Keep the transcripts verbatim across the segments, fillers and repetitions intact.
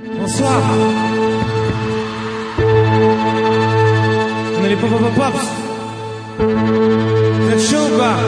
Bonsoir. On est les Pop Pop Pops. Vous êtes chaud ou quoi?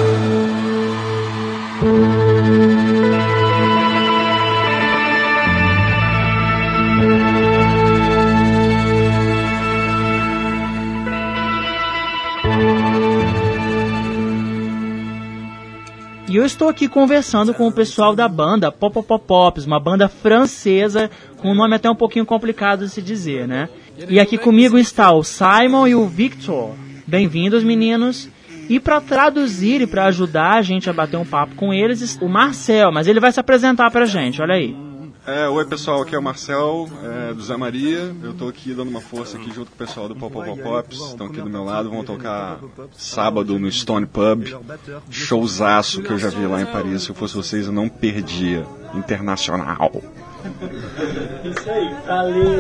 E eu estou aqui conversando com o pessoal da banda Pop Pop Pops, uma banda francesa com um nome até um pouquinho complicado de se dizer, né? E aqui comigo está o Simon e o Victor. Bem-vindos, meninos. E para traduzir e para ajudar a gente a bater um papo com eles, o Marcel, mas ele vai se apresentar pra gente, olha aí. É, oi pessoal, aqui é o Marcel, é, do Zé Maria. Eu tô aqui dando uma força aqui junto com o pessoal do Pop Pop Pops. Estão aqui do meu lado, vão tocar sábado no Stone Pub. Showzaço que eu já vi lá em Paris. Se eu fosse vocês, eu não perdia. Internacional. Isso aí, valeu.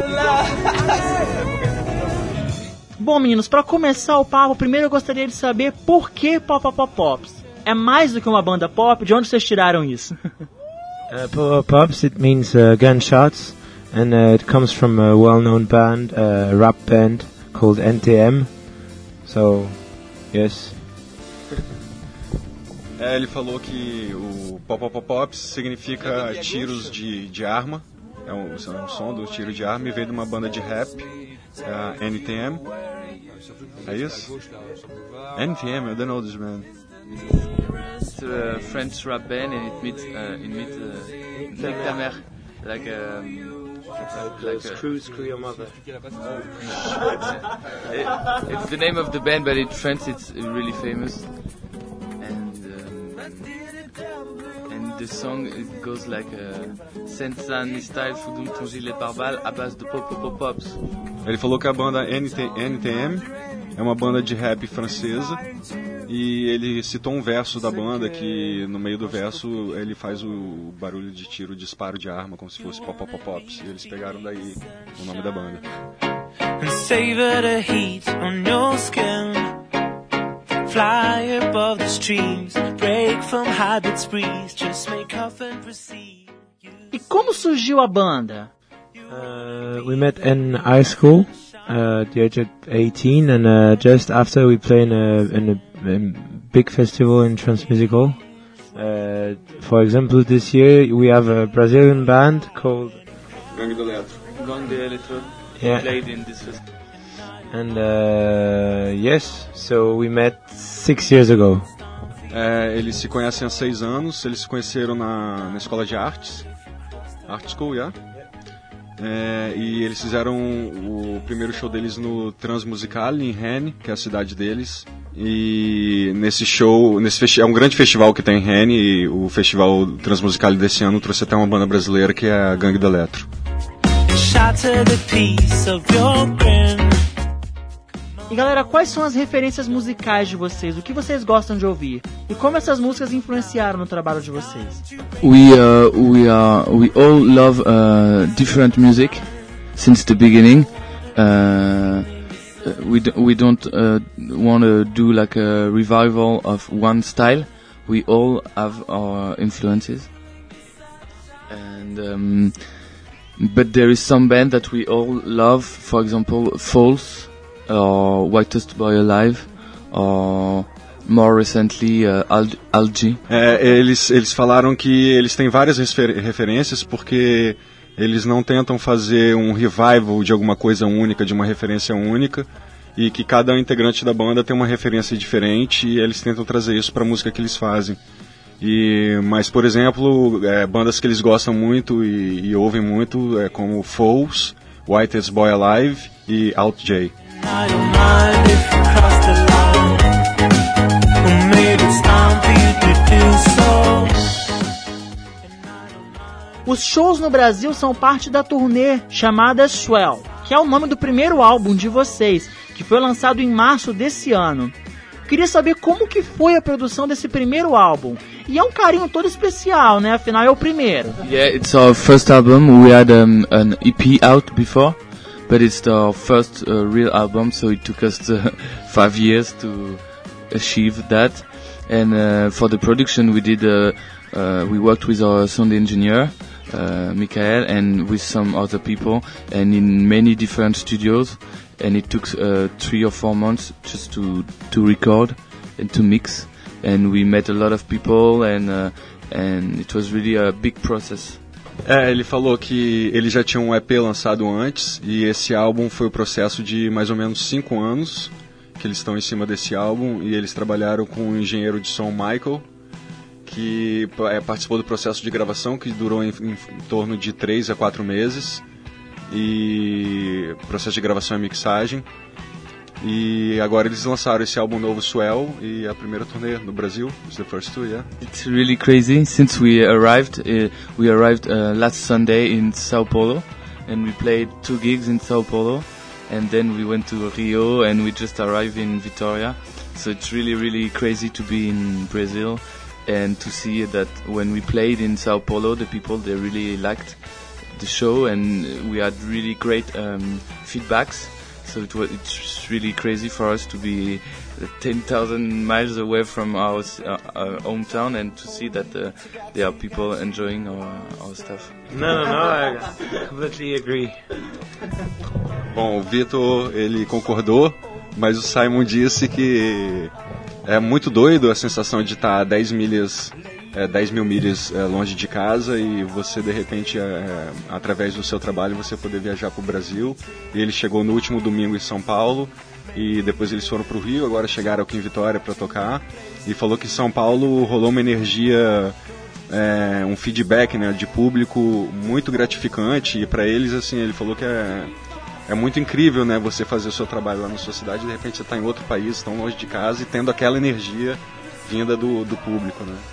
Bom, meninos, para começar o papo, primeiro eu gostaria de saber por que Pop Pop Pops. É mais do que uma banda pop? De onde vocês tiraram isso? Uh, Pop Pops, it means uh, gunshots, and uh, it comes from a well-known band, a uh, rap band called N T M. So, yes. É, ele falou que o Pop Pop Pops significa tiros de, de arma. É um, é um som do tiro de arma e veio de uma banda de rap, uh, N T M. É isso? N T M, I don't know this band. It's a French rap band and it meets uh, it meets uh, Nick ta mère, like a like Screw, screw your mother. it, it's the name of the band, but in French it's really famous. And um, and the song it goes like Sensan style fudum ton gilet pare-balles à base de pop pop pops. Ele falou que a banda N T M é uma banda de rap francesa e ele citou um verso da banda que no meio do verso ele faz o barulho de tiro, disparo de arma como se fosse Pop Pop Pops e eles pegaram daí o nome da banda. And savor the heat on your skin. Fly above the streams, break from habits, breeze, just make off and proceed. E como surgiu a banda? Uh, we met in high school uh, at the age of eighteen, and uh, just after we played in a, in a, in a big festival in Transmusical. Uh, for example, this year we have a Brazilian band called Gangue do Eletro. Gang de Electro Yeah. played in this festival. And uh, yes, so we met six years ago. É, eles se conhecem há seis anos, eles se conheceram na, na escola de artes, Art School, yeah? É, e eles fizeram o primeiro show deles no Transmusical em Rennes, que é a cidade deles. E nesse show, nesse festi- é um grande festival que tem em Rennes, e o festival Transmusical desse ano trouxe até uma banda brasileira que é a Gangue do Eletro. Shatter the piece of your grin. E galera, quais são as referências musicais de vocês? O que vocês gostam de ouvir? E como essas músicas influenciaram no trabalho de vocês? We uh, we are we all love uh, different music since the beginning. Uh, we d- we don't uh, want to do like a revival of one style. We all have our influences, and um, but there is some band that we all love. For example, False or Whitest Boy Alive, or more recently uh, Al- Algae. É, eles, eles falaram que eles têm várias refer- referências porque eles não tentam fazer um revival de alguma coisa única, de uma referência única, e que cada integrante da banda tem uma referência diferente e eles tentam trazer isso para a música que eles fazem. E, mas, por exemplo, é, bandas que eles gostam muito e, e ouvem muito, é, como False, Whitest Boy Alive e Alt J. I don't mind if you cross the line. Or maybe it's time for you to do so. Os shows no Brasil são parte da turnê chamada Swell, que é o nome do primeiro álbum de vocês, que foi lançado em março desse ano. Queria saber como que foi a produção desse primeiro álbum. E é um carinho todo especial, né? Afinal é o primeiro. Yeah, it's our first album. We had um, an E P out before, but it's our first uh, real album, so it took us uh, five years to achieve that. And uh, for the production, we did uh, uh, we worked with our sound engineer, uh, Michael, and with some other people, and in many different studios. And it took uh, three or four months just to to record and to mix. And we met a lot of people, and uh, and it was really a big process. É, ele falou que ele já tinha um E P lançado antes, e esse álbum foi o processo de mais ou menos cinco anos que eles estão em cima desse álbum, e eles trabalharam com o engenheiro de som Michael, que é, participou do processo de gravação, que durou em, em, em torno de três a quatro meses, e processo de gravação e mixagem. E agora eles lançaram esse álbum novo, Swell, e a primeira turnê no Brasil. It's the first two, yeah. It's really crazy. Since we arrived, uh, we arrived uh, last Sunday in Sao Paulo, and we played two gigs in Sao Paulo, and then we went to Rio, and we just arrived in Vitória. So it's really, really crazy to be in Brazil, and to see that when we played in Sao Paulo, the people, they really liked the show, and we had really great um, feedbacks. So it was, it's really crazy for us to be ten thousand miles away from our, uh, our hometown, and to see that uh, there are people enjoying our, our stuff. No, no, no, I completely agree. Bom, o Vitor, ele concordou, mas o Simon disse que é muito doido a sensação de estar a dez milhas, é, dez mil milhas é, longe de casa, e você de repente, é, através do seu trabalho, você poder viajar para o Brasil. E ele chegou no último domingo em São Paulo, e depois eles foram para o Rio, agora chegaram aqui em Vitória para tocar, e falou que em São Paulo rolou uma energia, é, um feedback, né, de público muito gratificante, e para eles, assim, ele falou que é, é muito incrível, né, você fazer o seu trabalho lá na sua cidade, e de repente você está em outro país, tão longe de casa, e tendo aquela energia vinda do, do público, né.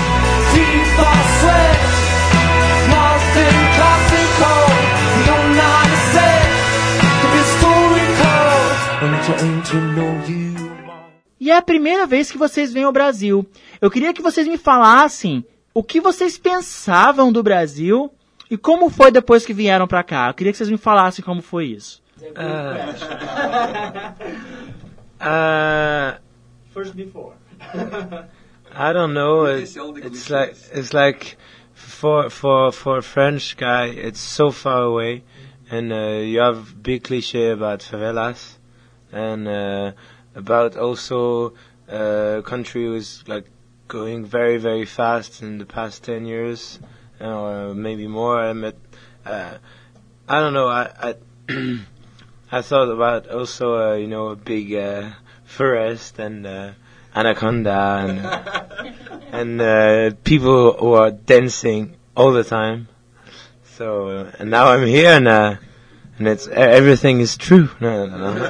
E é a primeira vez que vocês vêm ao Brasil. Eu queria que vocês me falassem o que vocês pensavam do Brasil e como foi depois que vieram pra cá. Eu queria que vocês me falassem como foi isso. Uh, uh, First before. I don't know. It, it's like it's like for for for a French guy, it's so far away, and uh, you have big cliché about favelas, and uh, about also a uh, country who's like going very very fast in the past ten years, or maybe more. I met, uh, I don't know. I I, I thought about also uh, you know a big uh, forest and. Uh, Anaconda and and uh, people who are dancing all the time. So uh, and now I'm here and uh, and it's everything is true. No, no, no.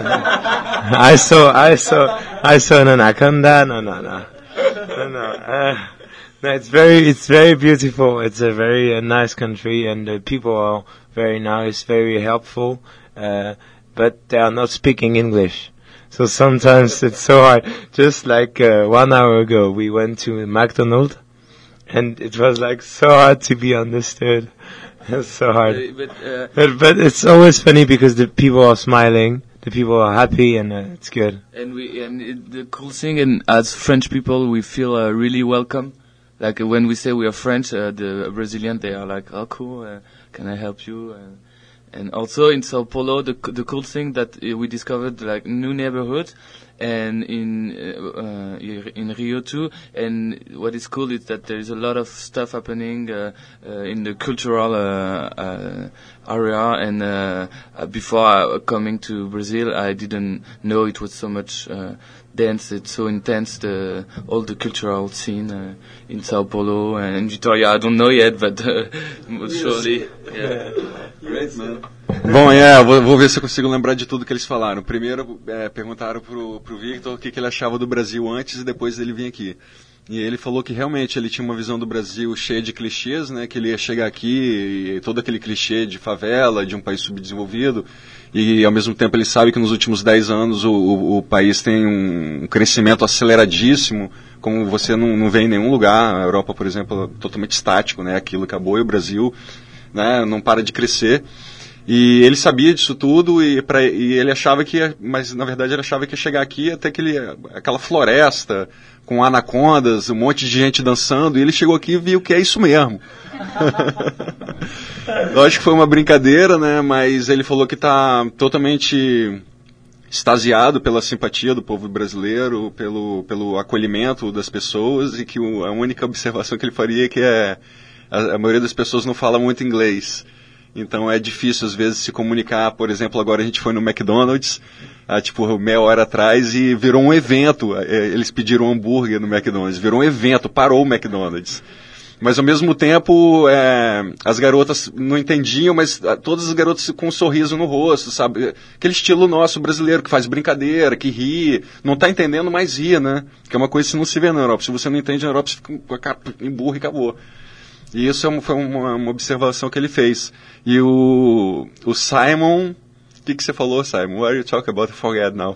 I saw I saw I saw an anaconda. No, no, no, no, no. Uh, no it's very it's very beautiful. It's a very uh, nice country, and the people are very nice, very helpful. Uh, but they are not speaking English. So sometimes it's so hard. Just like uh, one hour ago, we went to McDonald's, and it was like so hard to be understood. It's so hard. Uh, but, uh, but but it's always funny because the people are smiling, the people are happy, and uh, it's good. And we and it, the cool thing, and as French people, we feel uh, really welcome. Like uh, when we say we are French, uh, the Brazilian, they are like, "Oh, cool. Uh, can I help you?" Uh, And also in Sao Paulo, the the cool thing that uh, we discovered like new neighborhoods, and in uh, uh, in Rio too. And what is cool is that there is a lot of stuff happening uh, uh, in the cultural uh, uh, area. And uh, uh, before uh, coming to Brazil, I didn't know it was so much uh, dance. It's so intense, the all the cultural scene uh, in Sao Paulo and in Vitória. I don't know yet, but uh, surely. Yeah. Great, man. Bom, é, vou, vou ver se eu consigo lembrar de tudo que eles falaram. Primeiro, é, perguntaram pro, pro Victor o que, que ele achava do Brasil antes e depois dele vir aqui. E ele falou que realmente ele tinha uma visão do Brasil cheia de clichês, né? Que ele ia chegar aqui e todo aquele clichê de favela, de um país subdesenvolvido. E ao mesmo tempo ele sabe que nos últimos dez anos o, o, o país tem um, um crescimento aceleradíssimo, como você não, não vê em nenhum lugar. A Europa, por exemplo, é totalmente estático, né? Aquilo acabou, e o Brasil, né, não para de crescer. E ele sabia disso tudo e, pra, e ele achava que ia, mas na verdade ele achava que ia chegar aqui até aquele, aquela floresta com anacondas, um monte de gente dançando, e ele chegou aqui e viu que é isso mesmo. Eu acho que foi uma brincadeira, né, mas ele falou que está totalmente extasiado pela simpatia do povo brasileiro, pelo, pelo acolhimento das pessoas, e que o, a única observação que ele faria é que é, a, a maioria das pessoas não fala muito inglês. Então é difícil às vezes se comunicar. Por exemplo, agora a gente foi no McDonald's, há tipo meia hora atrás, e virou um evento. Eles pediram um hambúrguer no McDonald's, virou um evento, parou o McDonald's. Mas ao mesmo tempo, é, as garotas não entendiam, mas todas as garotas com um sorriso no rosto, sabe? Aquele estilo nosso brasileiro que faz brincadeira, que ri, não está entendendo, mas ri, né? Que é uma coisa que não se vê na Europa. Se você não entende na Europa, você fica com a cara em burro e acabou. E isso é uma, foi uma, uma observação que ele fez. E o, o Simon... O que, que você falou, Simon? What are you talking about? I forget now.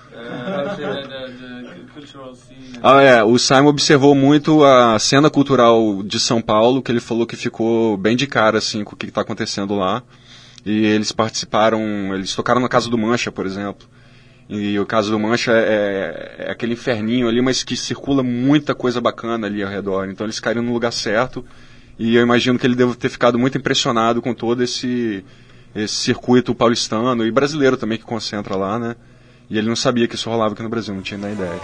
Ah, é. O Simon observou muito a cena cultural de São Paulo, que ele falou que ficou bem de cara, assim, com o que está acontecendo lá. E eles participaram... Eles tocaram na Casa do Mancha, por exemplo. E o Casa do Mancha é, é aquele inferninho ali, mas que circula muita coisa bacana ali ao redor. Então eles caíram no lugar certo. E eu imagino que ele deve ter ficado muito impressionado com todo esse, esse circuito paulistano e brasileiro também que concentra lá, né? E ele não sabia que isso rolava aqui no Brasil, não tinha nem ideia.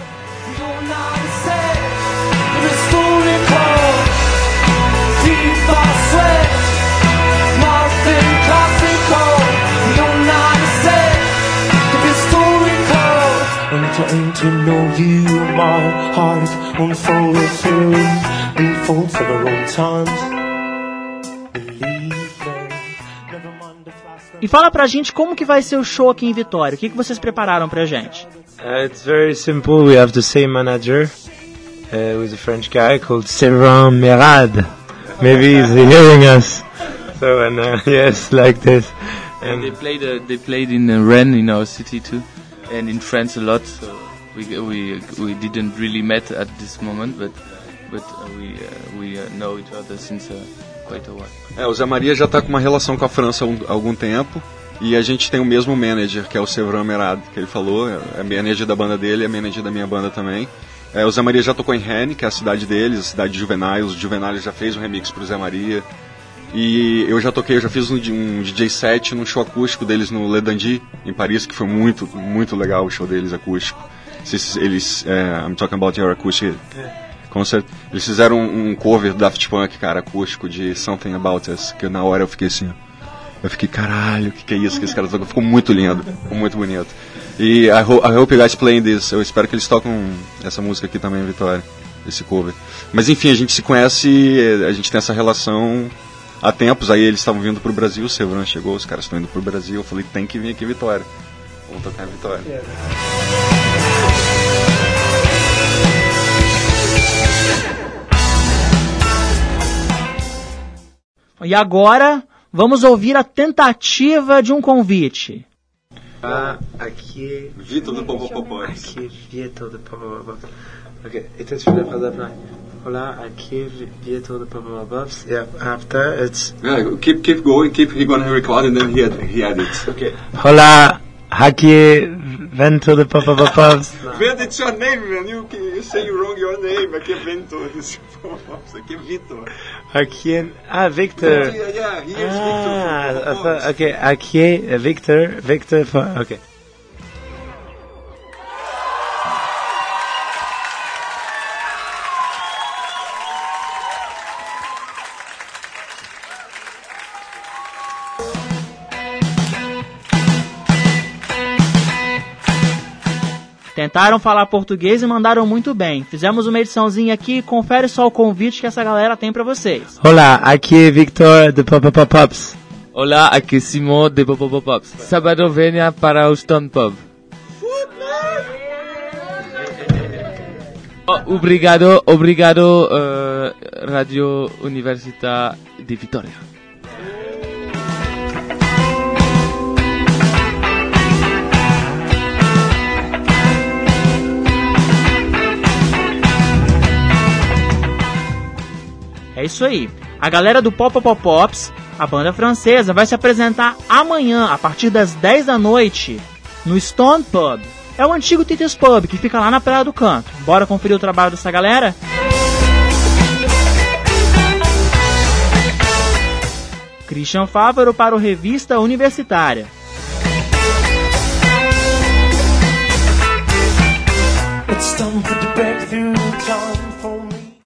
E fala pra gente como que vai ser o show aqui em Vitória. O que, que vocês prepararam pra gente? Uh, it's very simple. We have the same manager, uh, who's a French guy called Séverin Merad. Maybe he's hearing us. So and uh, yes, like this. And they played. Uh, they played in uh, Rennes, in our city too, and in France a lot. So we we we didn't really met at this moment, but but uh, we uh, we uh, know each other since uh, quite a while. É, o Zé Maria já está com uma relação com a França há, um, há algum tempo. E a gente tem o mesmo manager, que é o Séverin Merad, que ele falou, é manager da banda dele, é manager da minha banda também. É, o Zé Maria já tocou em Rennes, que é a cidade deles, a cidade de Juvenais. O Juvenais já fez um remix pro Zé Maria. E eu já toquei, eu já fiz um, um D J set num show acústico deles no Le Dandy, em Paris, que foi muito, muito legal o show deles acústico. Eles, eles é, I'm talking about your acoustic concert. Eles fizeram um, um cover do Daft Punk, cara, acústico, de Something About Us, que na hora eu fiquei assim, eu fiquei, caralho, o que, que é isso que esse cara tocou? Ficou muito lindo, ficou muito bonito. E I, ho- I hope you guys playing this. Eu espero que eles tocam essa música aqui também em Vitória, esse cover. Mas enfim, a gente se conhece, a gente tem essa relação há tempos. Aí eles estavam vindo pro Brasil, o Séverin chegou, os caras estão indo pro Brasil. Eu falei, tem que vir aqui em Vitória. Vamos tocar em Vitória. Yeah. E agora, vamos ouvir a tentativa de um convite. Ah, aqui... Vitor do Popopopó. Aqui, Vitor do Popopopó. Ok, então se eu fazer pra... Olá, aqui, Vitor do Popopopó. Yeah, after it's... Yeah, keep, keep going, keep he gonna record and then he, had, he edits. Okay. Olá, aqui, Vitor do Popopopó. Vento, it's your name, man. You, you say you wrong your name. Aqui é Vento. Aqui é Vitor. Aqui é... Ah, Victor. Yeah, yeah, he is ah, Victor. Ah, ok, aqui é Victor. Victor, for, ok. Tentaram falar português e mandaram muito bem. Fizemos uma ediçãozinha aqui, confere só o convite que essa galera tem pra vocês. Olá, aqui é Victor de Popopopops. Olá, aqui é Simon de Popopopops. Sábado venha para o Stone Pub. Oh, obrigado, obrigado, uh, Radio Universidade de Vitória. É isso aí. A galera do Popopopops A banda francesa vai se apresentar amanhã, a partir das dez da noite, no Stone Pub. É o antigo Titi's Pub, que fica lá na Praia do Canto. Bora conferir o trabalho dessa galera? Christian Fávaro para o Revista Universitária. It's time for the breakthrough, time for